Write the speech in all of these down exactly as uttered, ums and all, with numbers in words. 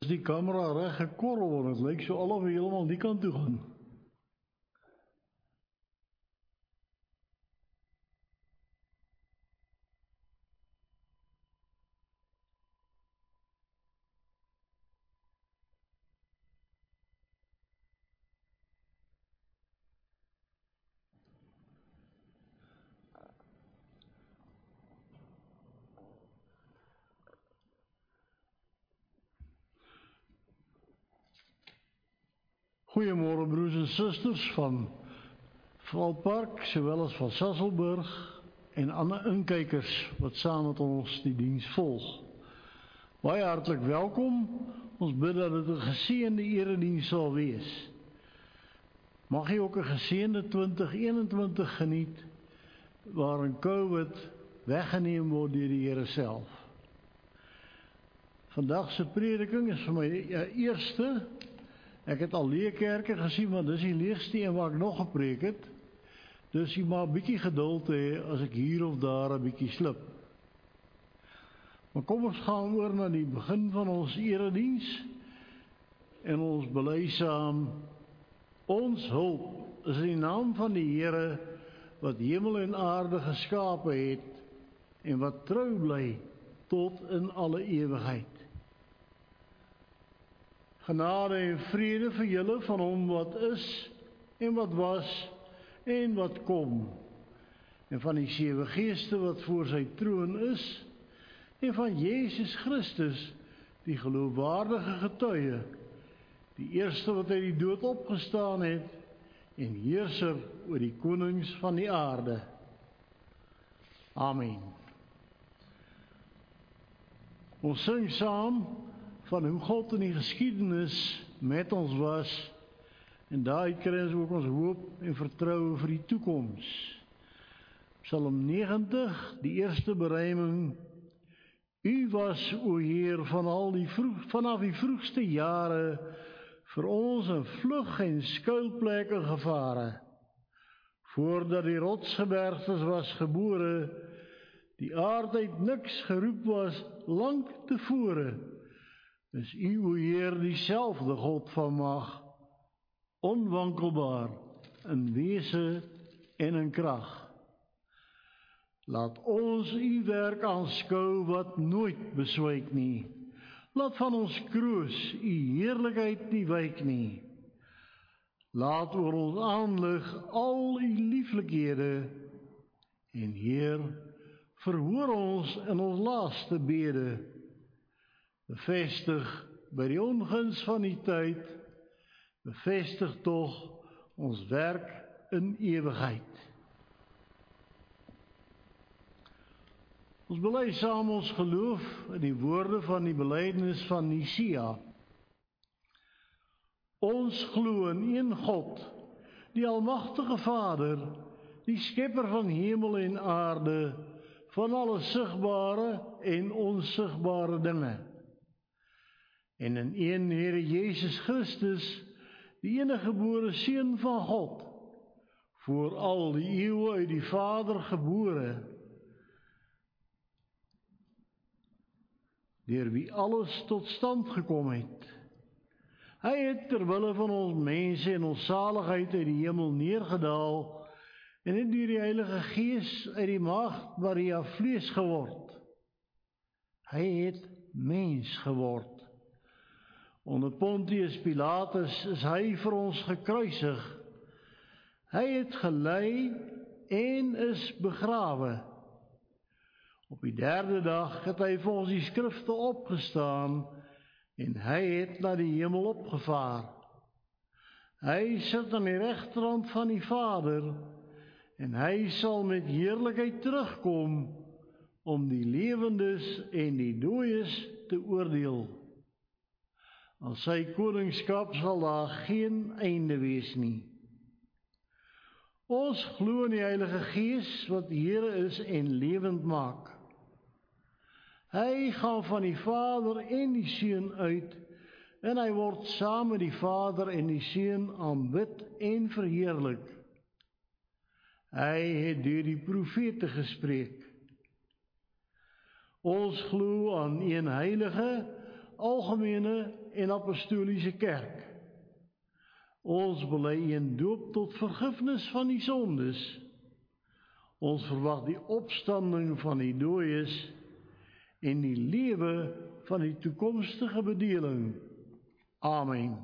die camera reg gekorrel word, het lyk so alhoewel heeltemal die kant toe gaan. Goeiemôre broers en susters van Valpark, sowel as van Sasolburg en ander inkykers wat saam met ons die diens volg. Baie hartlik welkom. Ons bid dat dit 'n geseënde erediens sal wees. Mag jy ook 'n geseënde twintig eenentwintig geniet waarin COVID weggeneem word deur die Here self. Vandag se prediking is vir my ja, eerste. Ek het al leë kerke gesien, maar dis die leegste een waar ek nog gepreek het. Dus jy maar 'n bietjie geduld hê as ek hier of daar 'n bietjie slip. Maar kom ons gaan oor na die begin van ons erediens en ons bely saam: ons hulp is in die naam van die Here wat hemel en aarde geskape het en wat trou bly tot in alle ewigheid. Genade en vrede vir julle van hom wat is en wat was en wat kom, en van die sewe geeste wat voor sy troon is, en van Jesus Christus, die geloofwaardige getuie, die eerste wat uit die dood opgestaan het, en heerser oor die konings van die aarde. Amen. Ons sing saam van hoe God in die geskiedenis met ons was, en daaruit kry ons ook ons hoop en vertroue vir die toekoms. Psalm negentig, die eerste berijming: U was, o Heer, van al die vroeg, vanaf die vroegste jare vir ons 'n vlug en skuilplek en gevare. Voordat die rotsgebergtes was gebore, die aard uit niks geroep was lank tevore, is U, o Heer, dieselfde God van mag, onwankelbaar in wese en in krag. Laat ons U werk aanskou wat nooit beswyk nie. Laat van ons kroos U heerlikheid nie wyk nie. Laat oor ons aanlig al U lieflikhede, en Heer, verhoor ons in ons laaste bede. Bevestig by die onguns van die tyd, bevestig tog ons werk in ewigheid. Ons bely saam ons geloof in die woorde van die belydenis van Nicea. Ons glo in een God, die almagtige Vader, die skepper van hemel en aarde, van alle sigbare en onsigbare dinge. En in een Here Jesus Christus, die enige gebore Seun van God, voor al die eeue uit die Vader gebore, deur wie alles tot stand gekom het. Hy het ter wille van ons mense en ons saligheid uit die hemel neergedaal en het deur die Heilige Gees uit die maagd Maria vlees geword. Hy het mens geword. Onder Pontius Pilatus is hy vir ons gekruisig. Hy het gelei en is begrawe. Op die derde dag het hy vir ons die skrifte opgestaan en hy het na die hemel opgevaar. Hy sit aan die regterhand van die Vader en hy sal met heerlikheid terugkom om die lewendes en die dooies te oordeel. Aan sy koningskap sal daar geen einde wees nie. Ons glo in die Heilige Gees wat Here is en lewend maak. Hy gaan van die Vader en die Seun uit en hy word saam met die Vader en die Seun aanbid en verheerlik. Hy het deur die profete gespreek. Ons glo aan een heilige, algemene en apostoliese kerk. Ons bely en doop tot vergifnis van die sondes. Ons verwag die opstanding van die dooies en die lewe van die toekomstige bedeling. Amen.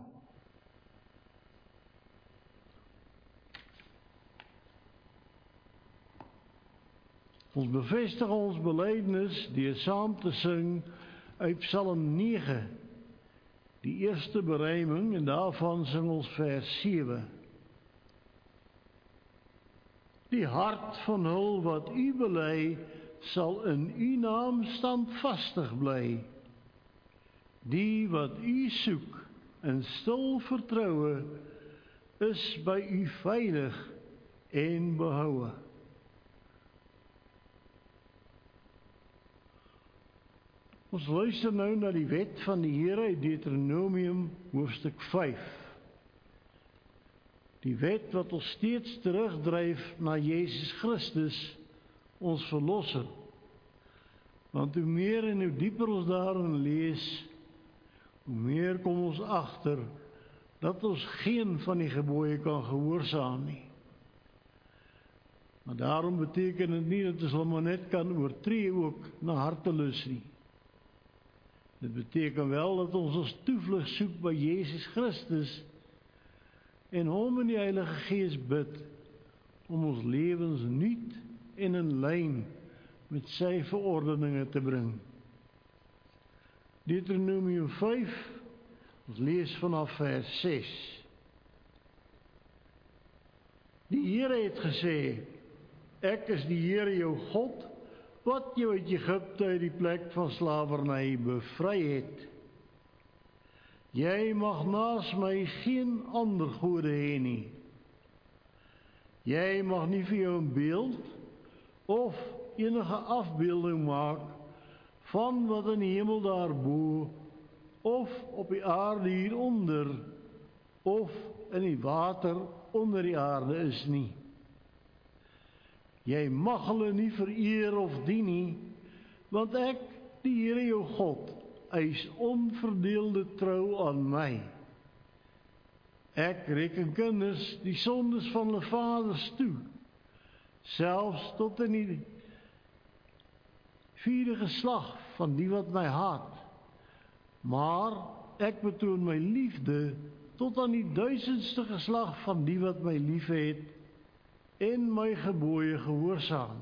Ons bevestig ons belydenis deur saam te sing uit Psalm nege, die eerste berijming, en daarvan sing ons vers sewe. Die hart van hul wat u bely, sal in u naam standvastig bly. Die wat u soek in stil vertroue, is by u veilig en behoue. Ons luister nou na die wet van die Here uit Deuteronomium hoofstuk vyf. Die wet wat ons steeds terugdryf na Jesus Christus, ons verlosser. Want hoe meer en hoe dieper ons daarin lees, hoe meer kom ons agter dat ons geen van die gebooie kan gehoorsaam nie. Maar daarom beteken dit nie dat ons hom net kan oortree ook na hartelus nie. Dit beteken wel dat ons ons toevlug soek by Jesus Christus en hom in die Heilige Gees bid om ons lewens nuut en in lyn met sy verordeninge te bring. Deuteronomium vyf, ons lees vanaf vers ses. Die Here het gesê, ek is die Here jou God, wat jou uit Egipte uit die plek van slawerny bevry het. Jy mag naas my geen ander gode hê nie. Jy mag nie vir jou 'n beeld of enige afbeelding maak van wat in die hemel daarbo of op die aarde hieronder of in die water onder die aarde is nie. Jy mag hulle nie vereer of dien nie, want ek, die Here jou God, eis onverdeelde trou aan my. Ek reken kinders die sondes van hulle vaders toe, selfs tot in die vierde geslag van die wat my haat. Maar ek betoon my liefde tot aan die duisendste geslag van die wat my liefhet en my gebooie gehoorsaam.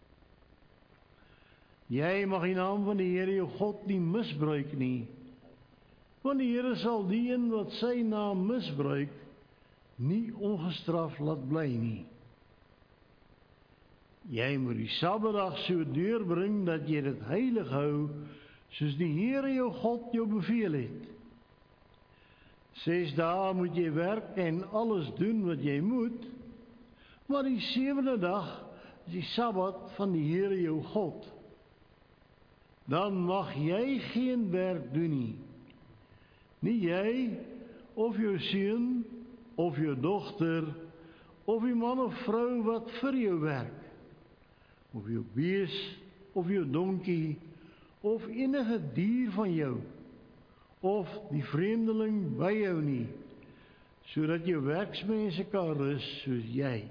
Jy mag die naam van die Here jou God nie misbruik nie, want die Here sal die een wat sy naam misbruik, nie ongestraf laat bly nie. Jy moet die Sabbatdag so deurbring dat jy dit heilig hou, soos die Here jou God jou beveel het. Ses dae moet jy werk en alles doen wat jy moet, maar die sewende dag is die Sabbat van die Here jou God. Dan mag jy geen werk doen nie. Nie jy, of jou seun, of jou dogter, of die man of vrou wat vir jou werk, of jou bees, of jou donkie, of enige dier van jou, of die vreemdeling by jou nie, sodat jou werksmense kan rus soos jy.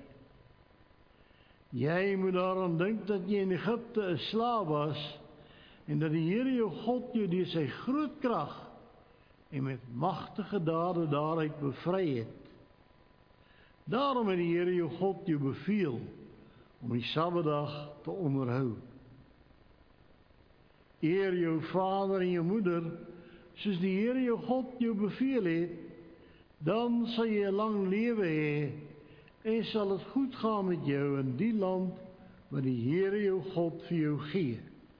Jy moet daaraan dink dat jy in Egipte 'n slaaf was, en dat die Here jou God jou deur sy groot krag en met magtige dade daaruit bevry het. Daarom het die Here jou God jou beveel om die Sabbatdag te onderhou. Eer jou vader en jou moeder, soos die Here jou God jou beveel het, dan sal jy 'n lang lewe hê en sal het goed gaan met jou in die land wat die Here jou God vir jou gee.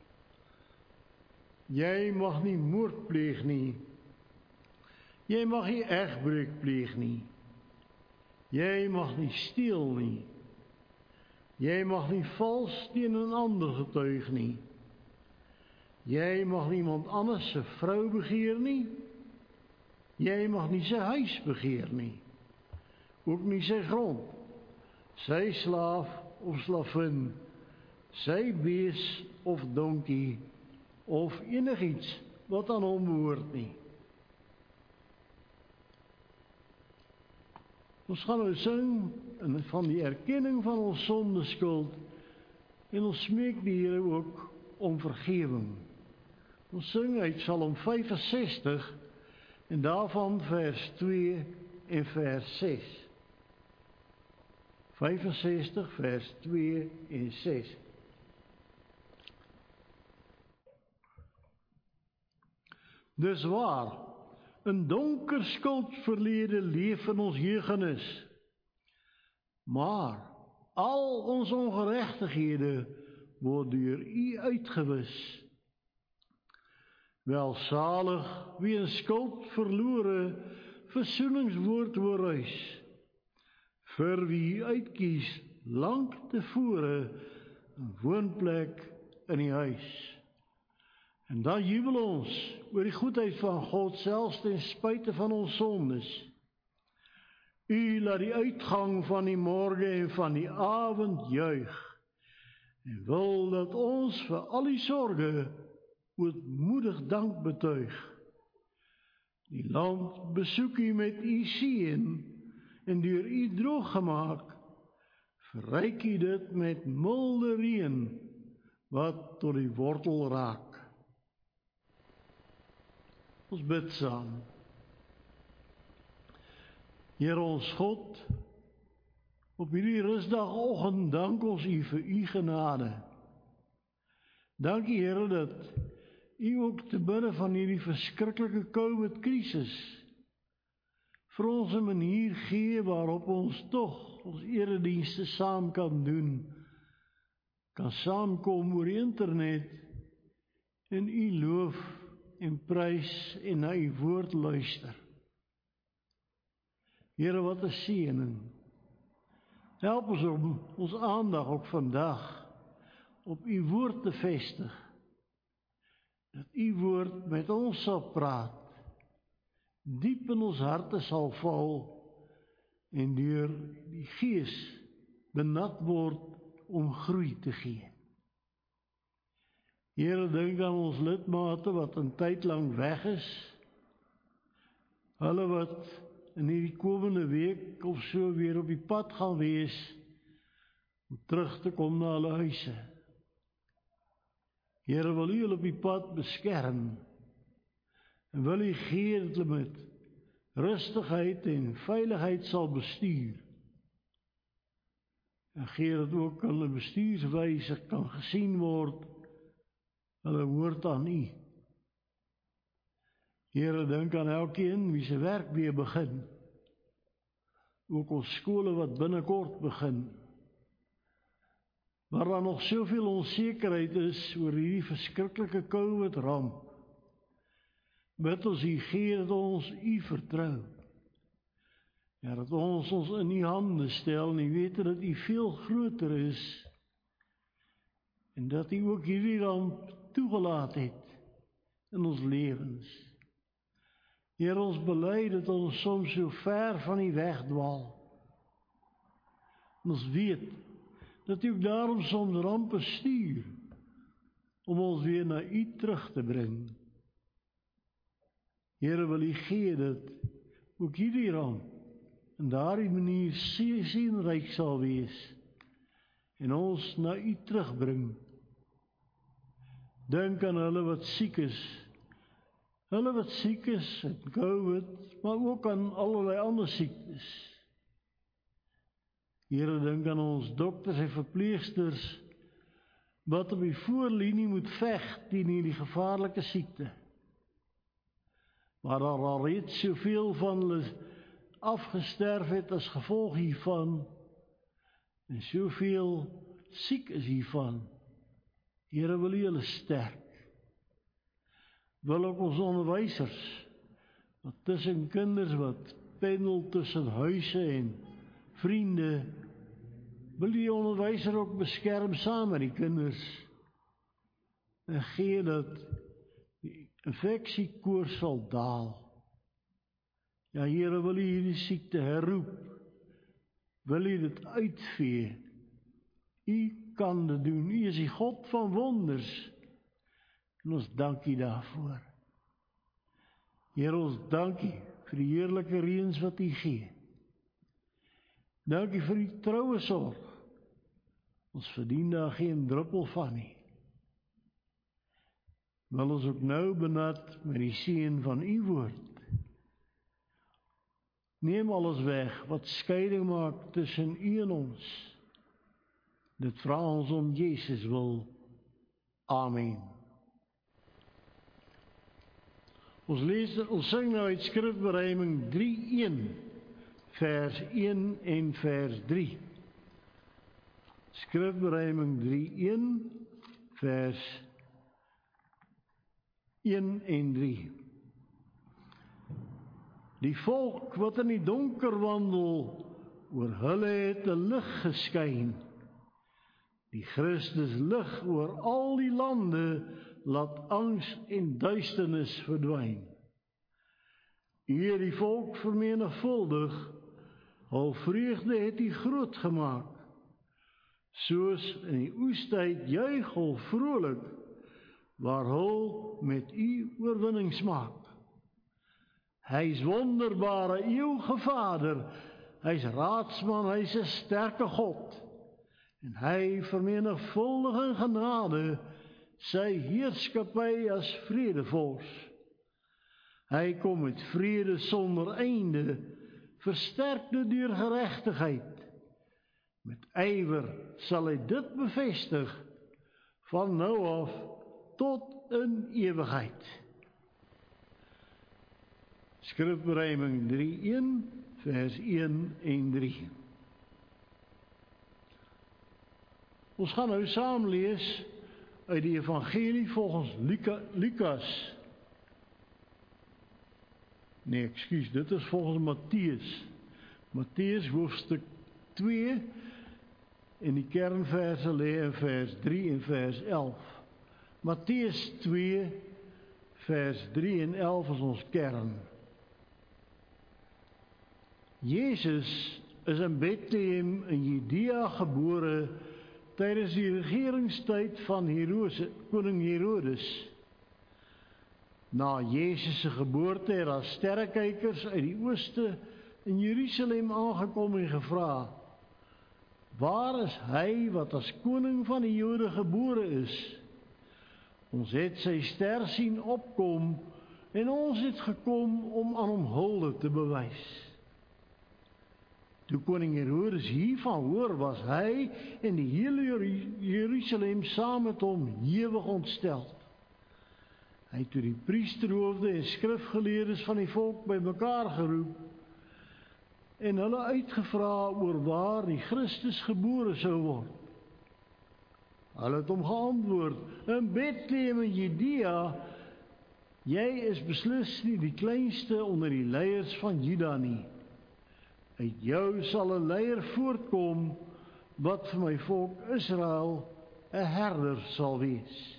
Jy mag nie moord pleeg nie. Jy mag nie egbreek pleeg nie. Jy mag nie steel nie. Jy mag nie vals teen 'n ander getuig nie. Jy mag niemand anders se vrou begeer nie. Jy mag nie sy huis begeer nie. Ook nie sy grond, sy slaaf of slavin, sy bees of donkie, of enigiets wat aan hom behoort nie. Ons gaan nou sing van die erkenning van ons sondeskuld en ons smeek die Here ook om vergewing. Ons sing uit Psalm vyfensestig en daarvan vers twee en vers ses. vyfensestig vers twee en ses. Dis waar, 'n donker skuldverlede leef in ons jeugenis. Maar al ons ongeregtighede word deur U uitgewis. Welsalig wie 'n skuld verlore versoeningswoord hoorhuis. Vir wie U uitkies lank tevore 'n woonplek in die huis. En dan jubel ons oor die goedheid van God, selfs ten spyte van ons sondes. U laat die uitgang van die môre en van die aand juig, en wil dat ons vir al die sorge ootmoedig dank betuig. Die land besoek U met U seën, en deur U droog gemaak, verryk U dit met milde reën, wat tot die wortel raak. Ons bid saam. Here ons God, op hierdie rusdagoggend dank ons U vir U genade. Dankie Here dat U ook te midde van hierdie verskriklike COVID-krisis vir ons 'n manier gee waarop ons tog ons eredienste saam kan doen, kan saamkom oor die internet en U loof en prys en na U woord luister. Here, wat 'n seëning. Help ons om ons aandag ook vandag op U woord te vestig. Dat U woord met ons sal praat, diep in ons harte sal val en deur die Gees benat word om groei te gee. Here, dink aan ons lidmate wat 'n tyd lank weg is. Hulle wat in hierdie komende week of so weer op die pad gaan wees om terug te kom na hulle huise. Here, wil U hulle op die pad beskerm en wil U gee dat hulle met rustigheid en veiligheid sal bestuur. En gee dat ook hulle bestuurswyse kan gesien word. Hulle hoort aan U. Here, dink aan elkeen wie se werk weer begin. Ook ons skole wat binnekort begin. Waar daar nog soveel onsekerheid is oor hierdie verskriklike COVID-ramp. Bid ons U gee dat ons U vertrou. Ja, dat ons ons in U hande stel en U weet dat U veel groter is. En dat U ook hierdie ramp toegelaat het in ons lewens. Here, ons bely dat ons soms so ver van U wegdwaal. En ons weet dat U ook daarom soms rampe stuur om ons weer na U terug te bring. Here, wil U gee dat ook hierdie ramp in daardie manier seënryk sal wees en ons na U terugbring. Dink aan hulle wat siek is. Hulle wat siek is met COVID, maar ook aan allerlei ander siektes. Here, dink aan ons dokters en verpleegsters wat op die voorlinie moet veg teen hierdie gevaarlike siekte. Maar daar al reeds soveel van hulle afgesterf het as gevolg hiervan en soveel siek is hiervan. Here, wil U hulle sterk. Wil ook ons onderwysers, wat tussen kinders wat pendel tussen huise en vriende, wil die onderwyser ook beskerm saam met die kinders en gee dat die infeksiekoers sal daal. Ja, Here, wil U hierdie siekte herroep, wil U dit uitvee. U kan dit doen, U is die God van wonders. En ons dank U daarvoor. Here, ons dank U vir die heerlike reëns wat U gee. Dankie vir die troue sorg. Ons verdien daar geen druppel van nie. Wil ons ook nou benut met die seën van u woord. Neem alles weg wat skeiding maak tussen u en ons. Dit vra ons om Jezus wil. Amen. Ons lees, ons sing nou uit Skrifberijming drie een, vers een en vers drie. Skrifberijming drie een, vers een en drie. Die volk wat in die donker wandel, oor hulle het 'n lig geskyn. Die Christus lig oor al die lande, laat angs en duisternis verdwyn. U het die volk vermenigvuldig, hul vreugde het u groot gemaak. Soos in die oestyd juig hul vrolik, waar hul met u oorwinning smaak. Hy is wonderbare eeuwige Vader, hy is raadsman, hy is 'n sterke God. En hy vermenigvuldig in genade, sy heerskappy as vredevors. Hy kom met vrede sonder einde, versterkte deur geregtigheid. Met ywer sal hy dit bevestig, van nou af tot in ewigheid. Skrifberijming drie een, vers een en drie. Ons gaan nou saam lees uit die evangelie volgens Luka, Lukas. Nee, ekskuus, dit is volgens Matteus. Matteus hoofstuk twee en die kernverse lê in vers drie en vers elf. Matteus twee, vers drie en elf is ons kern. Jezus is in Bethlehem in Judea gebore tydens die regeringstyd van Herodes, koning Herodes. Na Jezus se geboorte het daar sterrekykers uit die ooste in Jerusalem aangekom en gevra: "Waar is hy wat as koning van die Jode gebore is? Ons het sy ster sien opkom en ons het gekom om aan hom hulde te bewys." Toe koning Herodes hiervan hoor, was hy en die hele Jerusalem saam met hom hewig ontstel. Hy het toe die priesterhoofde en skrifgeleerdes van die volk bymekaar geroep en hulle uitgevra oor waar die Christus gebore sou word. Hulle het hom geantwoord: "In Bethlehem in Judea, jy is beslis nie die kleinste onder die leiers van Juda nie. Uit jou sal 'n leier voortkom, wat vir my volk Israel 'n herder sal wees."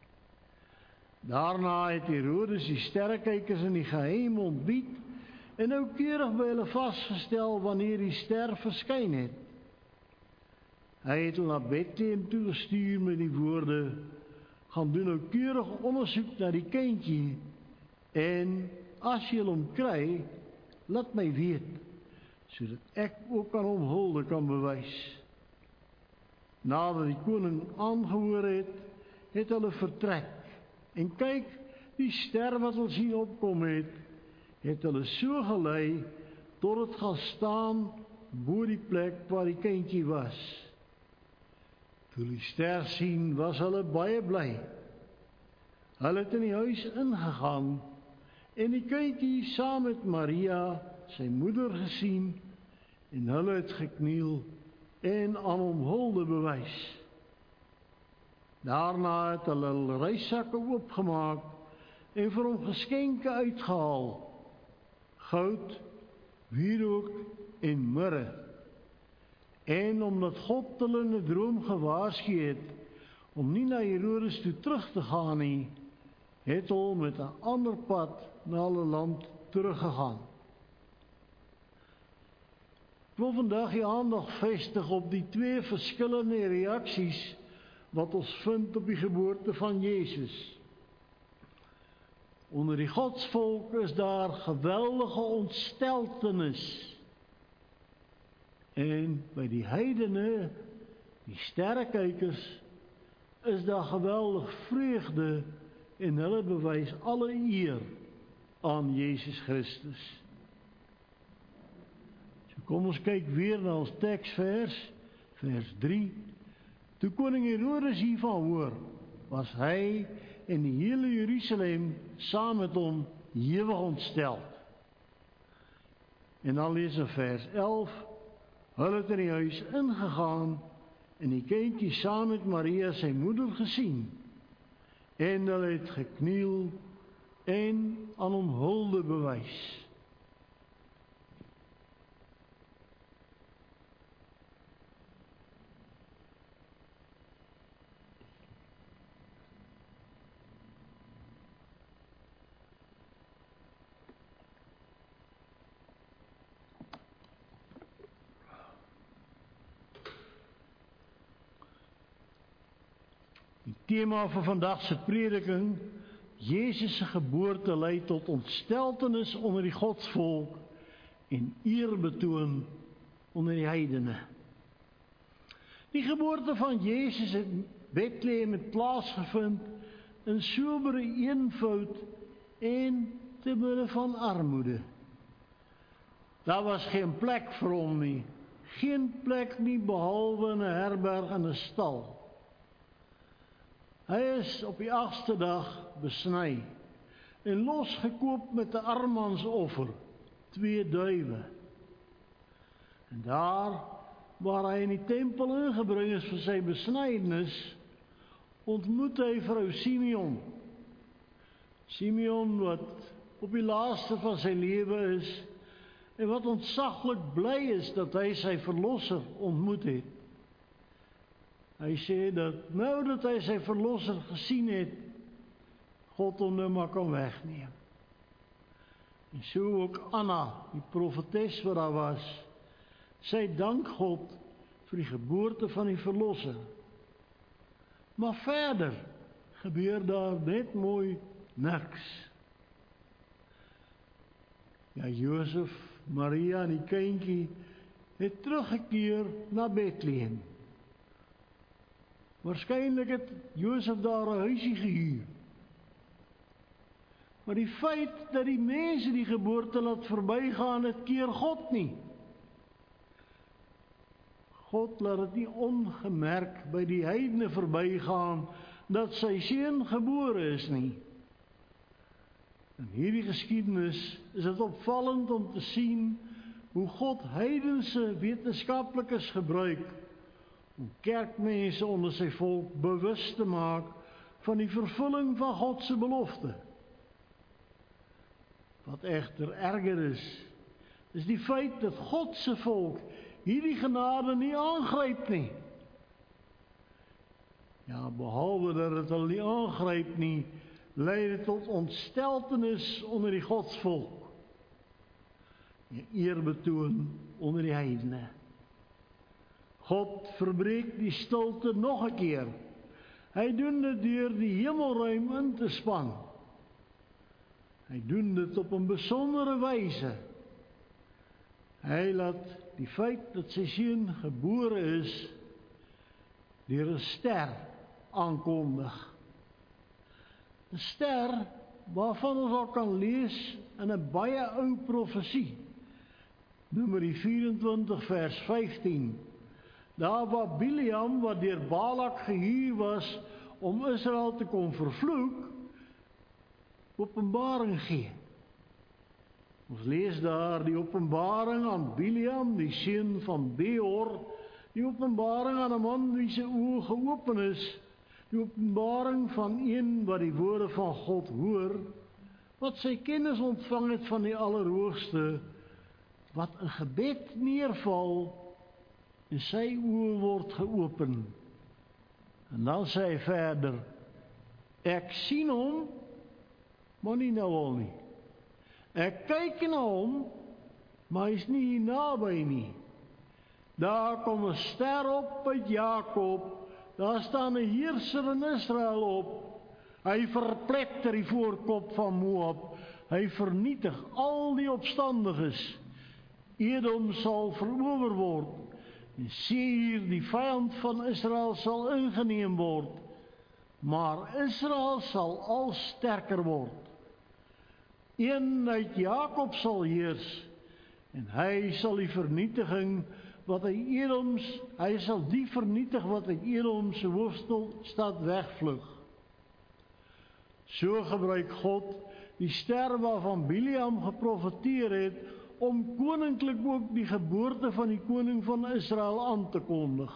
Daarna het Herodes die sterrekykers in die geheim ontbied en noukeurig by hulle vasgestel wanneer die ster verskyn het. Hy het hulle na Bethlehem toegestuur met die woorde: "Gaan doen noukeurig ondersoek na die kindjie en as jy hom kry, laat my weet, sodat ek ook aan hom hulde kan bewys." Nadat die koning aangehoor het, het hulle vertrek. En kyk, die ster wat ons sien opkom het, het hulle so gelei tot het gaan staan bo die plek waar die kindjie was. Toe die ster sien, was hulle baie bly. Hulle het in die huis ingegaan en die kindjie saam met Maria, sy moeder, gesien en hulle het gekniel en aan hom hulde bewys. Daarna het hulle hulle reissakke oopgemaak en vir hom geskenke uitgehaal: goud, wierook en mirre. En omdat God hulle in 'n droom gewaarsku het om nie na Herodes toe terug te gaan nie, het hulle met 'n ander pad na hulle land teruggegaan. Ek wil vandag die aandag vestig op die twee verskillende reaksies wat ons vind op die geboorte van Jezus. Onder die godsvolk is daar geweldige ontsteltenis. En by die heidene, die sterrekykers, is daar geweldig vreugde en hulle bewys alle eer aan Jesus Christus. So kom ons kyk weer na ons teksvers, vers drie. Toe koning Herodes hiervan hoor, was hy en die hele Jerusalem saam met hom hewig ontstel. En dan lees in vers elf, hulle het in die huis ingegaan en die kindjie saam met Maria sy moeder gesien. En hulle het gekniel en aan hom hulde bewys. Die tema van vandag se prediking, Jesus se geboorte lei tot ontsteltenis onder die godsvolk en eerbetoon onder die heidene. Die geboorte van Jesus in Bethlehem het plaasgevind in sobere eenvoud en te midde van armoede. Daar was geen plek vir hom nie, geen plek nie behalwe in 'n herberg en 'n stal. Hy is op die agste dag besny en losgekoop met 'n armmansoffer, twee duwe. En daar, waar hy in die tempel ingebring is vir sy besnydenis, ontmoet hy vrou Simeon. Simeon wat op die laaste van sy lewe is en wat ontzaglik bly is dat hy sy verlosser ontmoet het. Hy sê dat nou dat hy sy verlosser gesien het, God hom nou maar kan wegneem. En so ook Anna, die profetes wat daar was, sy dank God vir die geboorte van die verlosser. Maar verder gebeur daar net mooi niks. Ja, Josef, Maria en die kindjie het teruggekeer na Bethlehem. Waarskynlik het Josef daar 'n huisie gehuur. Maar die feit dat die mense die geboorte laat verbygaan, het keer God nie. God laat dit nie ongemerk by die heidene verbygaan dat sy seun gebore is nie. In hierdie geskiedenis is dit opvallend om te sien hoe God heidense wetenskaplikes gebruik om kerkmense onder sy volk bewus te maak van die vervulling van God se belofte. Wat egter erger is, is die feit dat God se volk hierdie genade nie aangryp nie. Ja, behalwe dat dit hulle nie aangryp nie, lei dit tot ontsteltenis onder die godsvolk. Die eerbetoon onder die heidene. God verbreek die stilte nog 'n keer. Hy doen dit deur die hemelruim in te span. Hy doen dit op 'n besondere wyse. Hy laat die feit dat sy seun gebore is deur 'n ster aankondig. 'n Ster waarvan ons al kan lees in 'n baie ou profesie. Numeri vyf-en-twintig vers vyftien. Daar waar Biliam, wat deur Balak gehuur was om Israel te kom vervloek, openbaring gee. Ons lees daar die openbaring aan Biliam, die seun van Beor, die openbaring aan 'n man wie se oë geopen is, die openbaring van een wat die woorde van God hoor, wat sy kennis ontvang het van die Allerhoogste, wat in gebed neerval en sy oë word geopen. En dan sê hy verder, ek sien hom, maar nie nou al nie. Ek kyk na hom, maar hy is nie hier naby nie. Daar kom 'n ster op uit Jakob, daar staan 'n heerser in Israel op. Hy verpletter die voorkop van Moab, hy vernietig al die opstandiges. Edom sal verower word, en Seir, die vyand van Israel, sal ingeneem word, maar Israel sal al sterker word. Een uit Jakob sal heers, en hy sal die vernietiging wat hy Edoms, hy sal die vernietig wat uit Edom se hoofstad wegvlug. So gebruik God die ster waarvan Biliam geprofeteer het, om koninklik ook die geboorte van die koning van Israel aan te kondig.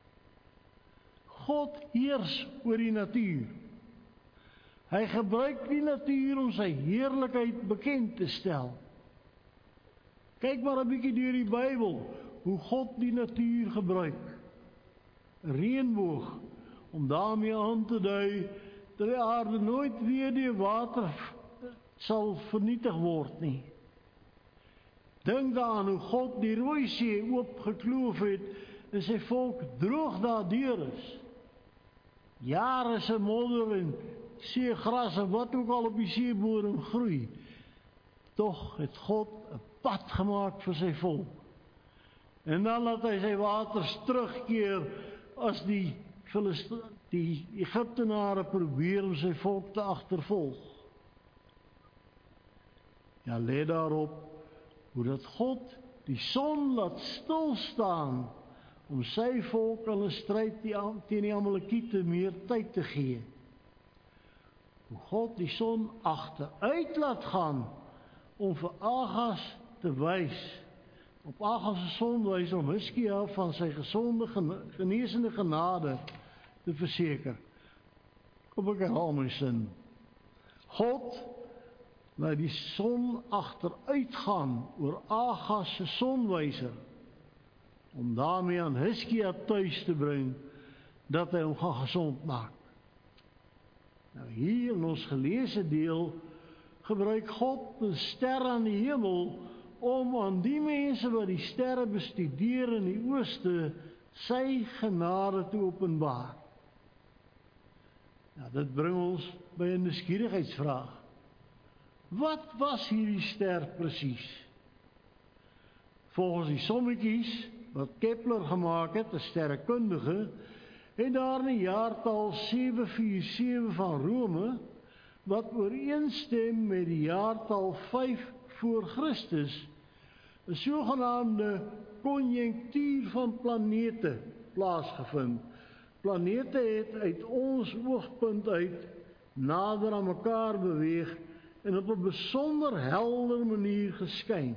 God heers oor die natuur. Hy gebruik die natuur om sy heerlikheid bekend te stel. Kyk maar 'n bietjie deur die Bybel, hoe God die natuur gebruik. 'n Reënboog, om daarmee aan te dui dat die aarde nooit weer deur water sal vernietig word nie. Dink daaraan hoe God die Rooi See oopgekloof het en sy volk droog daardeur is. Jare se modder en seegras en wat ook al op die seebodem groei. Tog het God 'n pad gemaak vir sy volk. En dan laat hy sy waters terugkeer as die Filiste, die Egiptenare probeer om sy volk te agtervolg. Ja, let daarop hoe dat God die son laat stilstaan om sy volk aan 'n stryd teen die Amalekiete meer tyd te gee. Hoe God die son agteruit laat gaan om vir Agas te wys, op Agas se son wys om Hiskia van sy gesonde genesende genade te verseker. Kom ek herhaal my sin. God laat die son agteruit gaan oor Agas se sonwyser, om daarmee aan Hiskia tuis te bring, dat hy hom gaan gesond maak. Nou hier in ons geleesde deel, gebruik God 'n ster aan die hemel, om aan die mense wat die sterre bestudeer in die ooste, sy genade te openbaar. Nou, dit bring ons by 'n nuuskierigheidsvraag. Wat was hierdie ster presies? Volgens die sommetjies wat Kepler gemaak het, 'n sterrekundige, het daar in die jaartal sewe vier sewe van Rome, wat ooreenstem met die jaartal vyf voor Christus, 'n sogenaamde konjunktuur van planete plaasgevind. Planete het uit ons oogpunt uit nader aan mekaar beweeg en op 'n besonder helder manier geskyn.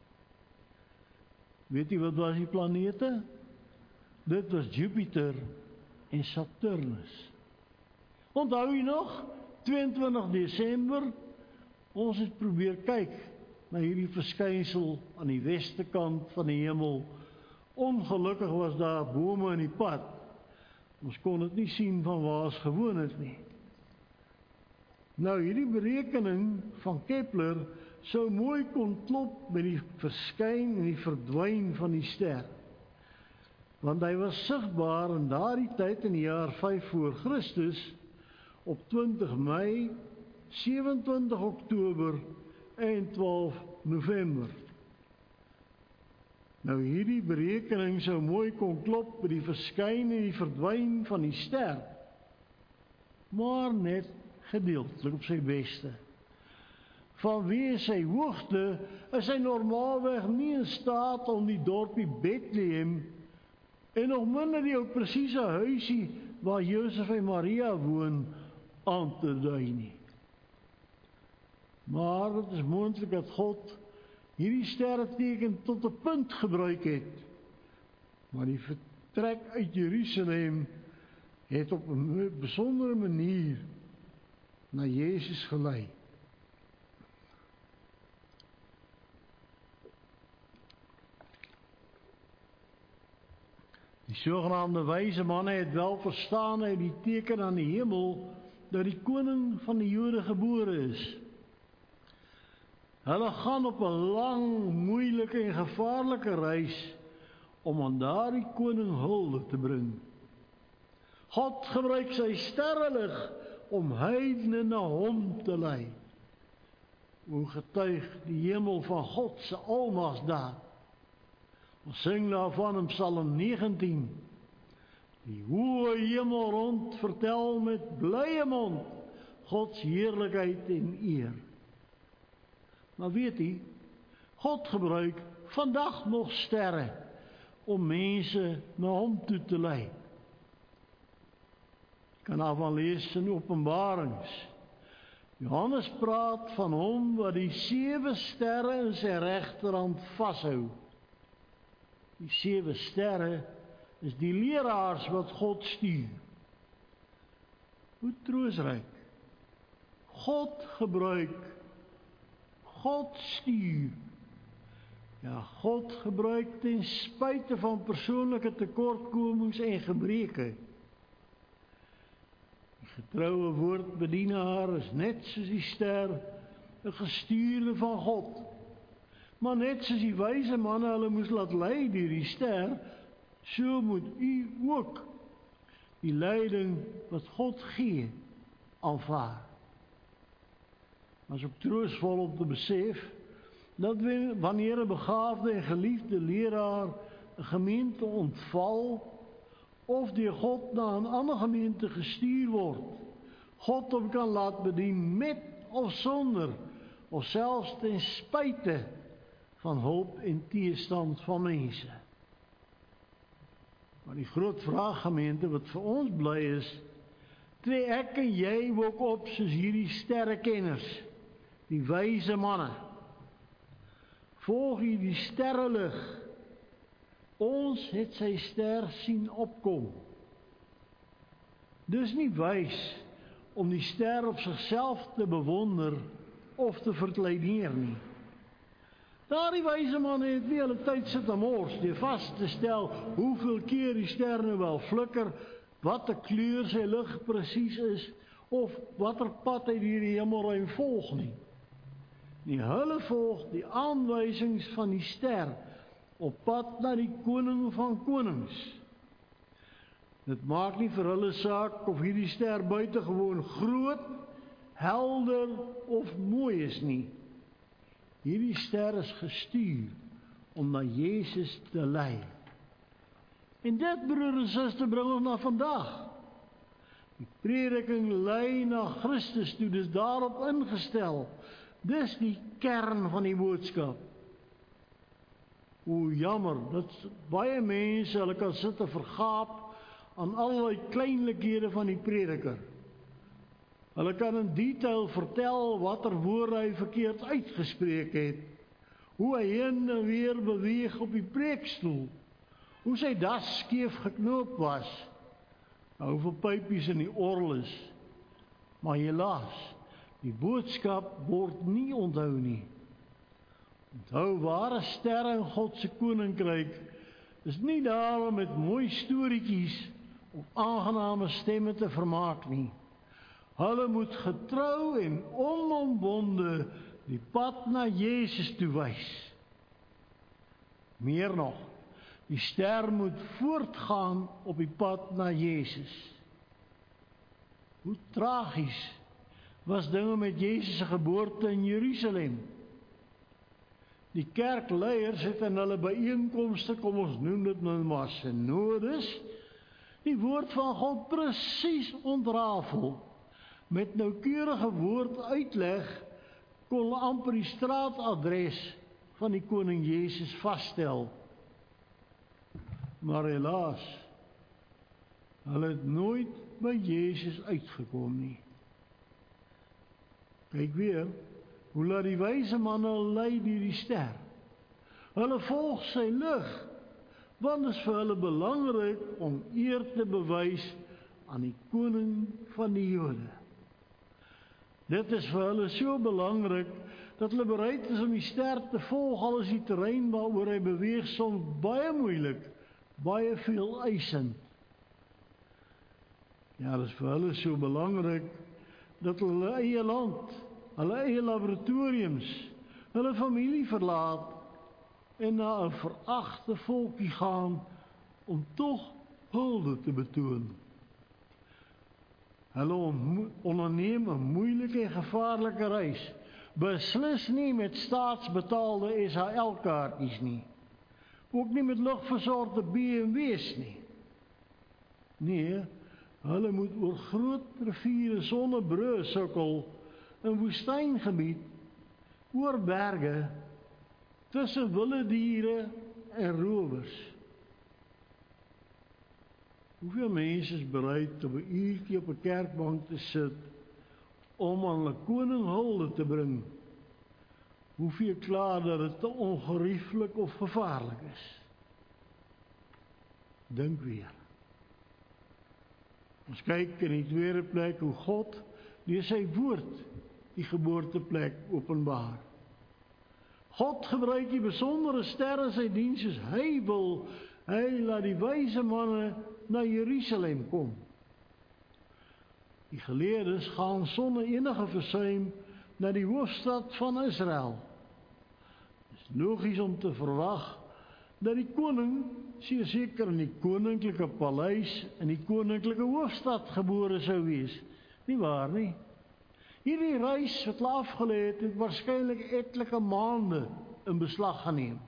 Weet jy wat was die planete? Dit was Jupiter en Saturnus. Onthou jy nog? tweeëntwintig Desember, ons het probeer kyk na hierdie verskynsel aan die weste kant van die hemel. Ongelukkig was daar bome in die pad. Ons kon dit nie sien van waar ons gewoon het nie. Nou, hierdie berekening van Kepler sou mooi kon klop met die verskyn en die verdwyn van die ster. Want hy was sigbaar in daardie tyd in die jaar vyf voor Christus, op twintig Mei, sewenentwintig Oktober en twaalf November. Nou hierdie berekening sou mooi kon klop met die verskyn en die verdwyn van die ster, maar net gedeeltelik op sy beste. Vanweë sy hoogte is hy normaalweg nie in staat om die dorpie Bethlehem en nog minder die ou presiese huisie waar Josef en Maria woon aan te dui nie. Maar het is moontlik dat God hierdie sterreteken tot 'n punt gebruik het. Maar die vertrek uit Jerusalem het op 'n besondere manier na Jesus gelei. Die sogenaamde wyse manne het wel verstaan uit die teken aan die hemel dat die koning van die Jode gebore is. Hulle gaan op 'n lang, moeilike en gevaarlike reis om aan daardie koning hulde te bring. God gebruik sy sterrelig om heidene na hom te lei. Hoe getuig die hemel van God se almagdaad. Ons sing daarvan in Psalm negentien. Die hoë hemel rond vertel met blye mond Gods heerlikheid en eer. Maar weet u, God gebruik vandag nog sterre om mense na hom toe te lei. Jy kan daarvan lees in Openbarings. Johannes praat van hom wat die sewe sterre in sy regterhand vashou. Die sewe sterre is die leraars wat God stuur. Hoe troostryk. God gebruik, God stuur. Ja, God gebruik ten spyte van persoonlike tekortkomings en gebreke. Die getroue woordbedienaar is net soos die ster, 'n gestuurde van God. Maar net soos die wyse manne hulle moes laat lei deur die ster, so moet u ook die leiding wat God gee aanvaar. Maar is ook troostvol om te besef dat wanneer 'n begaafde en geliefde leraar 'n gemeente ontval of deur God na 'n ander gemeente gestuur word, God hom kan laat bedien met of sonder, of selfs ten spyte van hulp en teestand van mense. Maar die groot vraag, gemeente, wat vir ons bly is, tree ek en jy ook op soos hierdie sterrekenners, die wyse manne. Volg jy die sterrelig. Ons het sy ster sien opkom. Dis nie wys om die ster op sigself te bewonder of te verkleineer nie. Daardie wyse manne het nie hulle tyd sit om mors deur vas te stel hoeveel keer die ster nou wel flikker, wat 'n kleur sy lig presies is, of watter pad hy deur die hemelruim volg nie. Nie, hulle volg die aanwysings van die ster op pad na die koning van konings. Dit maak nie vir hulle saak of hierdie ster buitengewoon groot, helder of mooi is nie. Hierdie ster is gestuur om na Jesus te lei. En dit, broer en suster, bring ons na vandag. Die prediking lei na Christus toe, dis daarop ingestel. Dis die kern van die boodskap. Hoe jammer, dat baie mense hulle kan sit en vergaap aan allerlei kleinlikhede van die prediker. Hulle kan in detail vertel watter woorde hy verkeerd uitgespreek het, hoe hy heen en weer beweeg op die preekstoel, hoe sy das skeef geknoop was, hoeveel pypies in die orgel is. Maar helaas, die boodskap word nie onthou nie. Onthou, ware sterre in God se koninkryk is nie daar om met mooi storieetjies of aangename stemme te vermaak nie. Hulle moet getrou en onombonde die pad na Jesus toe wys. Meer nog, die ster moet voortgaan op die pad na Jesus. Hoe tragies was dinge met Jesus se geboorte in Jerusalem. Die kerkleiers het in hulle byeenkomste, kom ons noem dit nou maar synodes, die woord van God presies ontrafel. Met noukeurige woord uitleg kon hulle amper die straatadres van die koning Jesus vasstel. Maar helaas, hulle het nooit by Jesus uitgekom nie. Kyk weer, hoe laat die wyse manne lei deur die ster. Hulle volg sy lig, want dit is vir hulle belangrik om eer te bewys aan die koning van die Jode. Dit is vir hulle so belangrik dat hulle bereid is om die ster te volg, al is die terrein waaroor hy beweeg soms baie moeilik, baie veel eisend. Ja, dit is vir hulle so belangrik dat hulle eie land, hulle eie laboratoriums, hulle familie verlaat en na 'n veragte volkie gaan om tog hulde te betoon. Hulle onderneem 'n moeilike en gevaarlike reis, beslis nie met staatsbetaalde S H L-kaartjies nie. Ook nie met lugversorgde B M W's nie. Nee, hulle moet oor groot riviere sonder brûe sukkel, in woestyngebied, oor berge, tussen wilde diere en rowers. Hoeveel mense is bereid om 'n uurtjie op 'n kerkbank te sit om aan hulle koning hulde te bring? Hoeveel klaar dat dit te ongerieflik of gevaarlik is? Dink weer. Ons kyk in die tweede plek hoe God deur sy woord die geboorteplek openbaar. God gebruik die besondere sterre in sy diens soos hy wil. Hy laat die wyse manne na Jerusalem kom. Die geleerdes gaan sonder enige versuim na die hoofstad van Israel. Het is logies om te verwag dat die koning zeer seker in die koninklike paleis in die koninklike hoofstad gebore sou wees. Nie waar nie? Hierdie reis wat hulle afgelê het, het waarskynlik etlike maande in beslag geneem.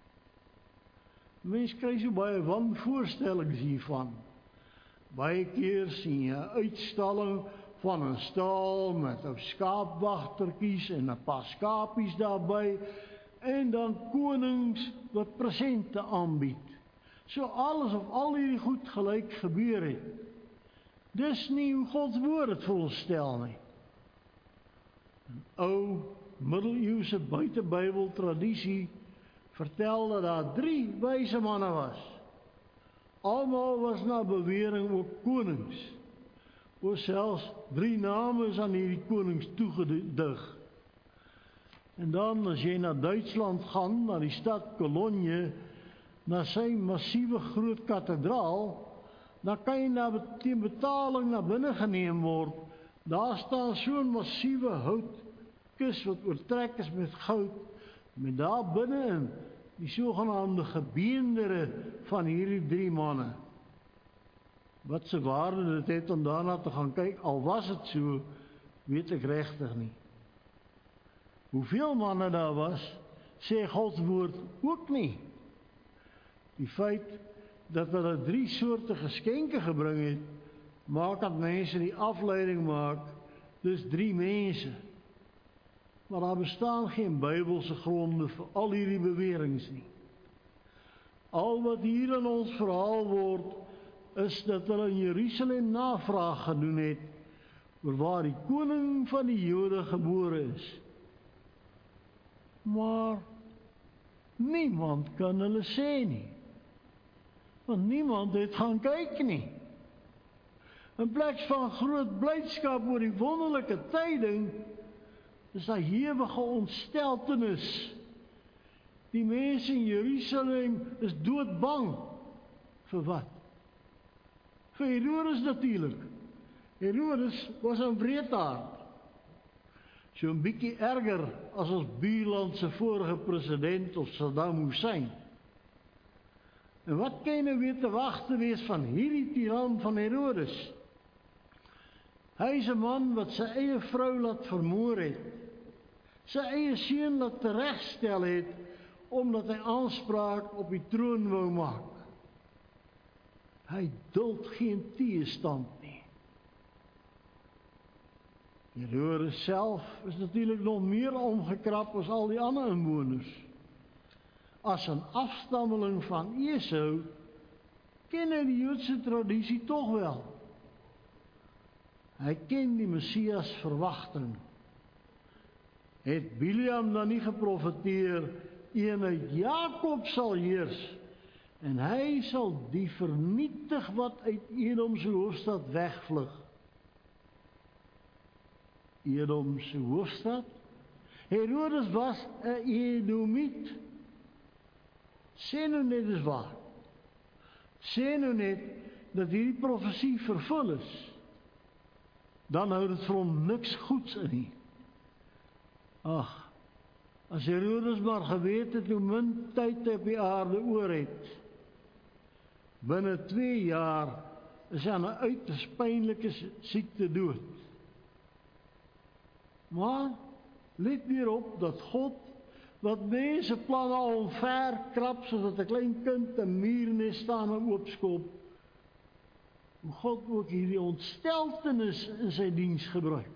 Mense kry so baie wanvoorstellings hiervan. Baie keer sien jy 'n uitstalling van 'n stal met 'n skaapwagtertjies en 'n paar skapies daarbey, en dan konings wat presente aanbied. So alles of al hierdie goed gelyk gebeur het. Dis nie hoe God se woord dit vir ons stel nie. 'n Ou middeleeuse buitebybel tradisie vertel dat daar drie wyse manne was. Almal was na bewering ook konings. Oor selfs drie name is aan hierdie konings toegedig. En dan as jy na Duitsland gaan, na die stad Cologne, na sy massiewe groot kathedraal, dan kan jy na teen betaling na binne geneem word. Daar staan so'n massiewe houtkus wat oortrek is met goud, met daar binne-in die sogenaamde gebeendere van hierdie drie manne. Wat se waarde dit het om daarna te gaan kyk, al was dit so, weet ek regtig nie. Hoeveel manne daar was, sê God se woord ook nie. Die feit dat hulle drie soorte geskenke gebring het, maak dat mense die afleiding maak, dis drie mense. Maar daar bestaan geen Bybelse gronde vir al hierdie beweringe nie. Al wat hier in ons verhaal word, is dat hulle in Jerusalem navraag gedoen het oor waar die koning van die Jode gebore is. Maar niemand kan hulle sê nie. Want niemand het gaan kyk nie. In plaas van groot blydskap oor die wonderlike tyding, is daar hewige ontsteltenis. Die mense in Jerusalem is doodbang. Vir wat? Vir Herodes natuurlik. Herodes was 'n wreedaard. So 'n bietjie erger as ons buurland se vorige president of Saddam Hussein. En wat kan jy nou weer te wag te wees van hierdie tiran van Herodes? Hy is 'n man wat sy eie vrou laat vermoor het. Sy eie seun laat teregstel het, omdat hy aanspraak op die troon wou maak. Hy duld geen teestand nie. Herodes self is natuurlik nog meer omgekrap as al die ander inwoners. As 'n afstammeling van Esau, ken hy die Joodse tradisie tog wel. Hy ken die Messias verwagting. Het Biliam dan nie geprofeteer, een uit Jakob sal heers, en hy sal die vernietig wat uit Edom se hoofstad wegvlug. Edom se hoofstad? Herodes was 'n Edomiet. Sê nou net is waar. Sê nou net dat hierdie profesie vervul is. Dan hou dit vir hom niks goeds in nie. Ag, as Herodes maar geweet het hoe min tyd hy op die aarde oor het. Binne twee jaar is hy aan 'n uiters pynlike siekte dood. Maar let weer op dat God wat mense planne al omverkrap, sodat 'n klein kind 'n muurnes staan en oopskop, hoe God ook hierdie ontsteltenis in sy diens gebruik.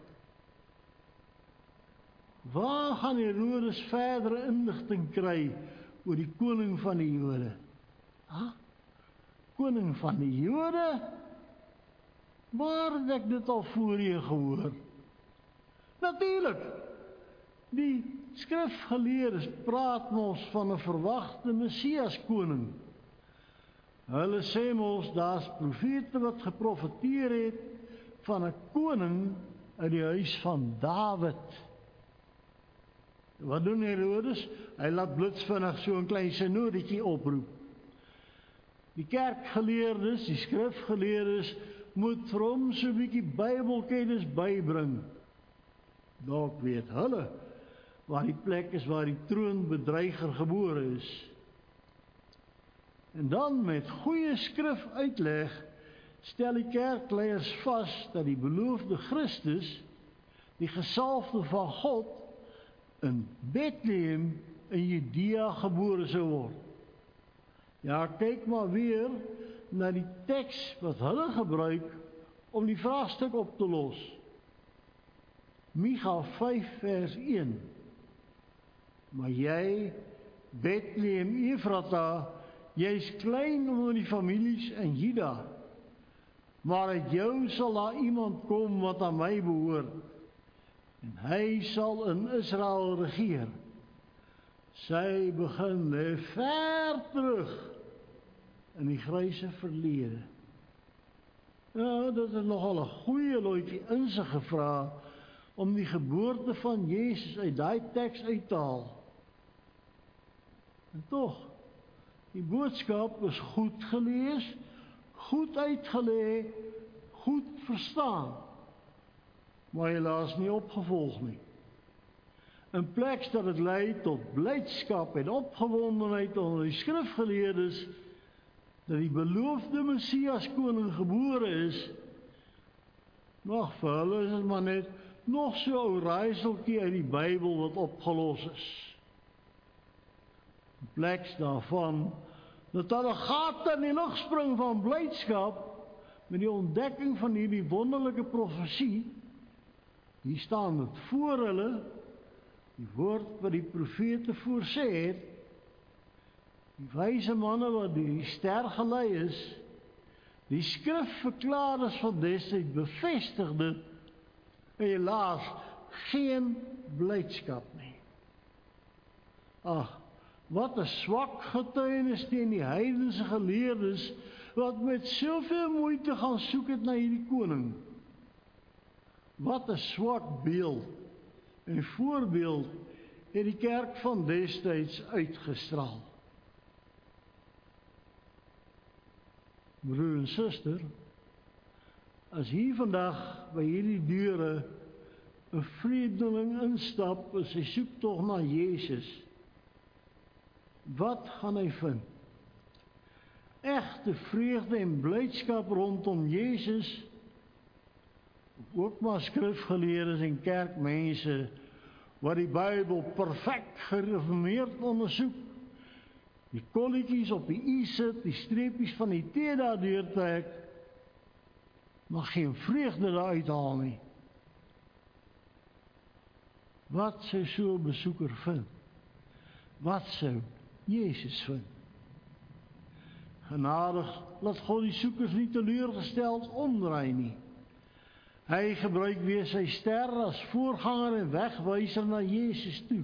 Waar gaan Herodes verdere inligting kry oor die koning van die Jode? Ha? Koning van die Jode? Waar het ek dit al voorheen gehoor? Natuurlik, die skrifgeleerdes praat mos van 'n verwagte Messias koning. Hulle sê mos, daar's profete wat geprofeteer het van 'n koning uit die huis van Dawid. Wat doen Herodes? Hy laat blitsvinnig so 'n klein synodetjie oproep. Die kerkgeleerdes, die skrifgeleerdes, moet vir hom so 'n bietjie Bybelkennis bybring. Dalk weet hulle waar die plek is waar die troonbedreiger gebore is. En dan met goeie skrif uitleg, stel die kerkleiers vas dat die beloofde Christus, die gesalfde van God, in Bethlehem in Judea gebore sou word. Ja, kyk maar weer na die teks wat hulle gebruik om die vraagstuk op te los. Micha vyf vers een. Maar jy, Bethlehem Efrata, jy's klein onder die families in Juda, maar uit jou sal daar iemand kom wat aan my behoort, en hy sal in Israel regeer. Sy begin lê ver terug in die gryse verlede. Nou, dit is nogal 'n goeie loetjie insig gevra om die geboorte van Jesus uit daai teks uit te haal. En tog, die boodskap is goed gelees, goed uitgelê, goed verstaan, maar helaas nie opgevolg nie. In plek dat dit lei tot blydskap en opgewondenheid onder die skrifgeleerdes dat die beloofde Messias koning gebore is, nog vir hulle is dit maar net nog so 'n ou raaiseltjie uit die Bybel wat opgelos is. In plek daarvan dat hulle gate in die lug spring van blydskap met die ontdekking van hierdie wonderlike profesie, hier staan dit voor hulle, die woord wat die profete voorsê het, die wyse manne wat die ster gelei is, die skrifverklaarders van destyds bevestig dit, en helaas geen blydskap nie. Ag, wat 'n swak getuienis teen die heidense geleerdes wat met soveel moeite gaan soek het na hierdie koning. Wat 'n swak beeld en voorbeeld het die kerk van destyds uitgestraal. Broer en suster, as hier vandag by hierdie deure 'n vreemdeling instap en sy soek tog na Jesus, wat gaan hy vind? Egte vreugde en blydskap rondom Jesus, ook maar skrifgeleerdes en kerkmense wat die Bybel perfek gereformeerd ondersoek, die kolletjies op die i sit, die streepies van die t daar deurtrek, maar geen vreugde daar uithaal nie. Wat sou so 'n besoeker vind? Wat sou Jesus vind? Genadig, laat God die soekers nie teleurgesteld omdraai nie. Hy gebruik weer sy ster as voorganger en wegwyser na Jesus toe.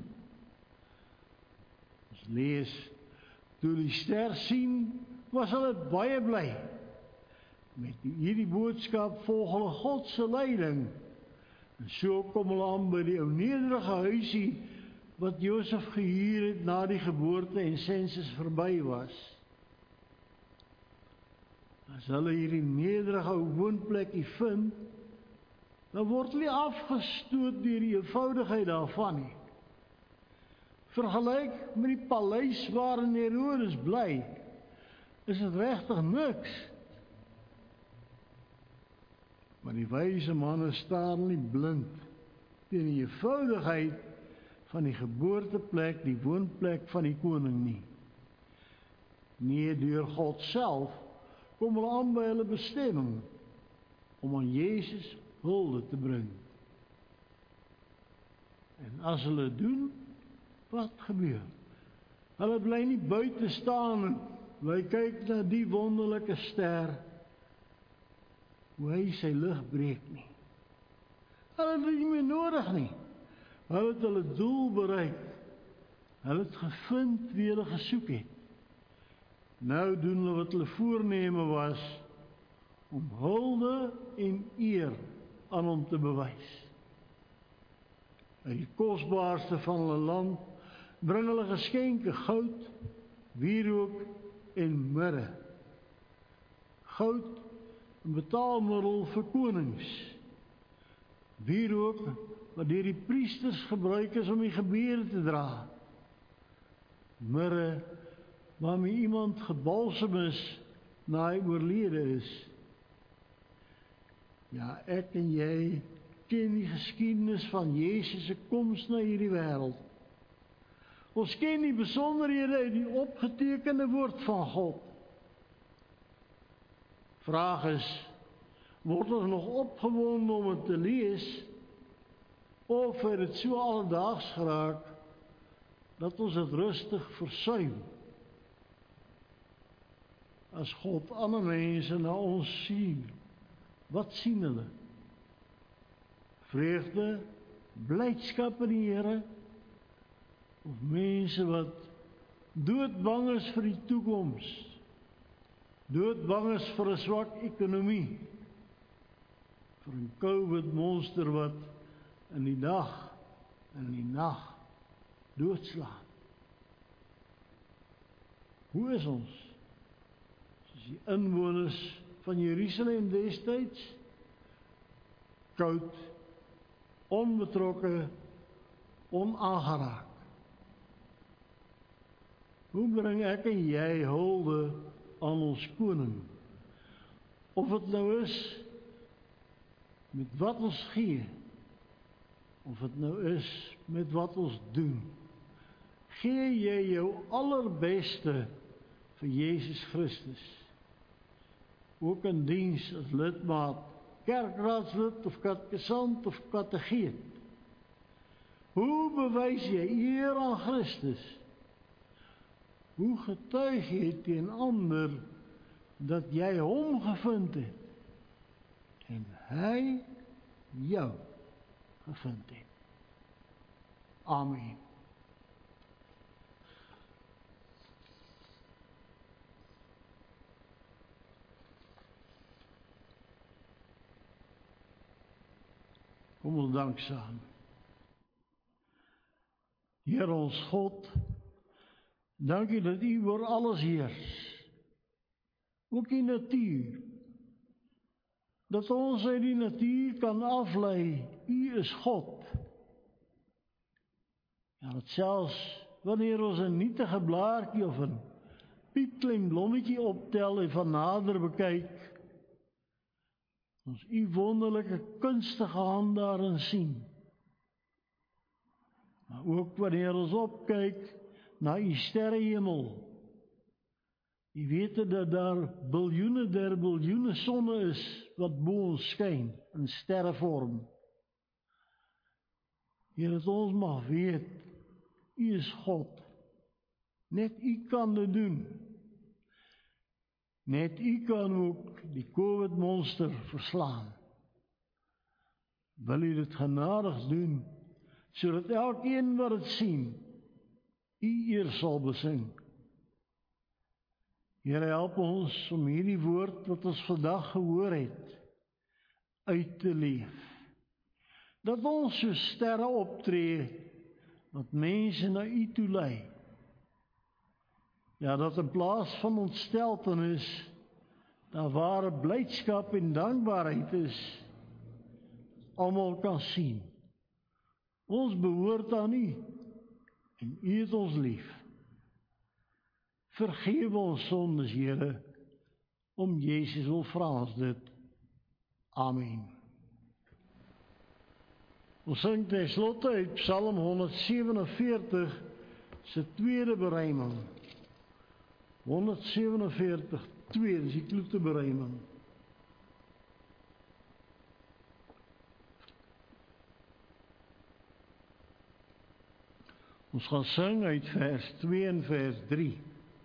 Ons lees, toe die ster sien, was hulle baie bly. Met hierdie boodskap volg hulle God se leiding. En so kom hulle aan by die ou nederige huisie wat Josef gehuur het na die geboorte en sensus verby was. As hulle hierdie nederige ou woonplekkie vind, dan word hulle afgestoot deur die eenvoudigheid daarvan nie. Vergelyk met die paleis waarin Herodes bly, is dit regtig niks. Maar die wyse manne staan nie blind teen die eenvoudigheid van die geboorteplek, die woonplek van die koning nie. Nee, deur God self kom hulle aan by hulle bestemming om aan Jesus hulde te bring. En as hulle doen, wat gebeur? Hulle bly nie buite staan en bly kyk na die wonderlike ster, hoe hy sy lig breek nie. Hulle het dit nie meer nodig nie. Hulle het hulle doel bereik. Hulle het gevind wie hulle gesoek het. Nou doen hulle wat hulle voorneme was, om hulde en eer aan hom te bewys. Uit die kosbaarste van hulle land bring hulle geskenke goud, wierook en mirre. Goud, 'n betaalmiddel vir konings. Wierook wat deur die priesters gebruik is om die gebede te dra. Mirre waarmee iemand gebalsem is na hy oorlede is. Ja, ek en jy ken die geskiedenis van Jesus se koms na hierdie wêreld. Ons ken die besonderhede uit die opgetekende woord van God. Vraag is, word ons nog opgewonde om het te lees, of het dit so alledaags geraak, dat ons het rustig versuim? As God ander mense na ons sien, wat sien hulle? Vreugde, blydskap in die Here, of mense wat doodbang is vir die toekoms, doodbang is vir 'n swak ekonomie, vir 'n COVID-monster wat in die dag en in die nag doodslaan. Hoe is ons? Soos die inwoners van Jerusalem destyds, koud, onbetrokke, onaangeraak. Hoe bring ek en jy hulde aan ons koning? Of het nou is met wat ons gee, of het nou is met wat ons doen. Gee jy jou allerbeste vir Jesus Christus? Ook in diens as lidmaat, kerkraadslid of katekesant of kategeet. Hoe bewys jy eer aan Christus? Hoe getuig jy teen ander dat jy hom gevind het en hy jou gevind het? Amen. Kom ons dank saam. Heer ons God, dankie dat U oor alles heers, ook die natuur, dat ons uit die natuur kan aflei, U is God. Ja, dat selfs wanneer ons 'n nietige blaartjie of 'n piepklein blommetjie optel en van nader bekyk, ons U wonderlike kunstige hand daarin sien. Maar ook wanneer ons opkyk na U sterrehemel, U weet dat daar biljoene der biljoene sonne is wat bo ons skyn in sterrevorm. Heer, dat ons mag weet, U is God. Net U kan dit doen. Net U kan ook die COVID-monster verslaan. Wil U dit genadig doen, sodat elkeen wat dit sien, U eer sal besing. Here, help ons om hierdie woord wat ons vandag gehoor het, uit te leef. Dat ons so sterre optree, wat mense na U toe lei. Ja, dat in plaas van ontsteltenis, daar ware blydskap en dankbaarheid is, almal kan sien. Ons behoort aan U, en U het ons lief. Vergewe ons sondes, Here, om Jezus wil vra ons dit. Amen. Ons sing ten slotte uit Psalm honderdsewenenveertig, se tweede berijming. honderdsewenenveertig, twee, dis die kloete berijming. Ons gaan sing uit vers twee en vers drie.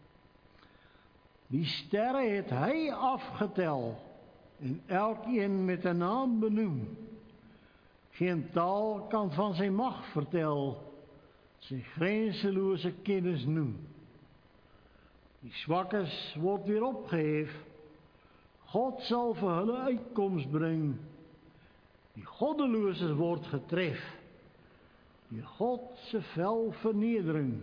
Die sterre het hy afgetel en elkeen met 'n naam benoem. Geen taal kan van sy mag vertel, sy grenselose kennis noem. Die swakkes word weer opgehef, God sal vir hulle uitkoms bring. Die goddeloses word getref, die God se vel vernedering.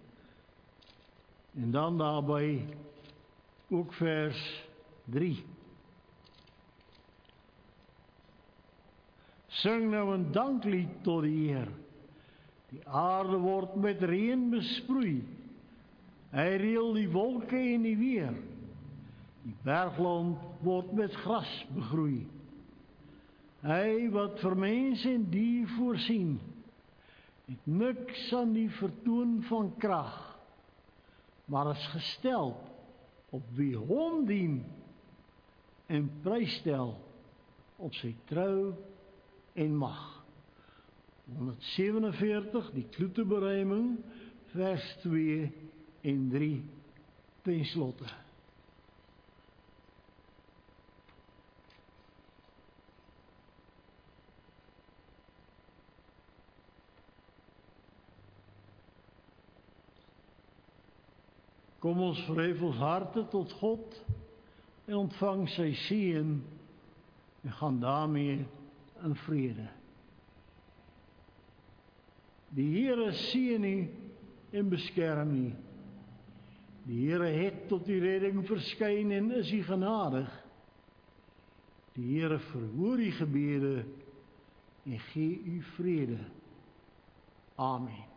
En dan daarbij ook vers drie. Sing nou 'n danklied tot die Heer. Die aarde word met reën besproei. Hy reël die wolke en die weer. Die bergland word met gras begroei. Hy wat vir mens en dier voorsien, het niks aan die vertoon van krag, maar is gestel op wie hom dien en prystel op sy trou en mag. honderdsewenenveertig, die kloete berijming, vers twee en drie ten slotte. Kom ons verhef ons harte tot God en ontvang sy seën en gaan daarmee in vrede. Die Here seën u en beskerm u. Die Here het tot die redding verskyn en is u genadig. Die Here verhoor u gebede en gee u vrede. Amen.